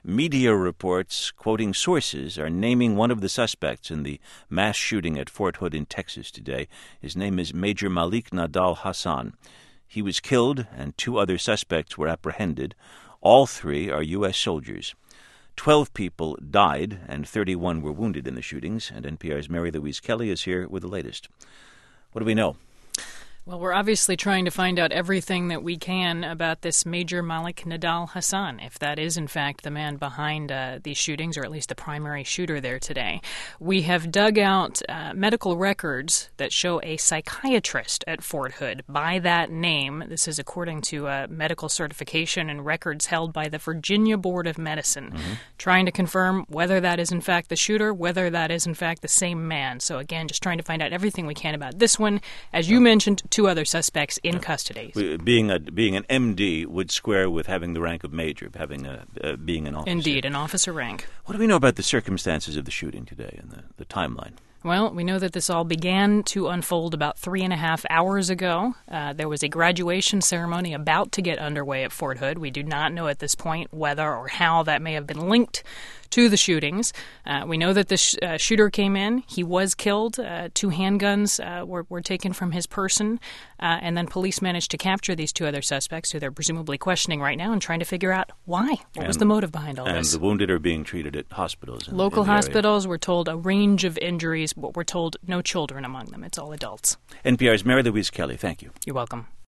Media reports, quoting sources, are naming one of the suspects in the mass shooting at Fort Hood in Texas today. His name is Major Malik Nadal Hassan. He was killed, and 2 other suspects were apprehended. All 3 are U.S. soldiers. 12 people died, and 31 were wounded in the shootings, and NPR's Mary Louise Kelly is here with the latest. What do we know? Well, we're obviously trying to find out everything that we can about this Major Malik Nadal Hassan, if that is, in fact, the man behind these shootings, or at least the primary shooter there today. We have dug out medical records that show a psychiatrist at Fort Hood by that name. This is according to medical certification and records held by the Virginia Board of Medicine, trying to confirm whether that is, in fact, the shooter, whether that is, in fact, the same man. So, again, just trying to find out everything we can about this one. As you mentioned, 2 other suspects in custody. Being an MD would square with having the rank of major, having being an officer. Indeed, an officer rank. What do we know about the circumstances of the shooting today and the timeline? Well, we know that this all began to unfold about 3.5 hours ago. There was a graduation ceremony about to get underway at Fort Hood. We do not know at this point whether or how that may have been linked to the shootings. We know that the shooter came in. He was killed. 2 handguns were taken from his person. And then police managed to capture these 2 other suspects, who they're presumably questioning right now and trying to figure out why. What was the motive behind all this? And the wounded are being treated at hospitals. Local hospitals. We're told a range of injuries, but we're told no children among them. It's all adults. NPR's Mary Louise Kelly, thank you. You're welcome.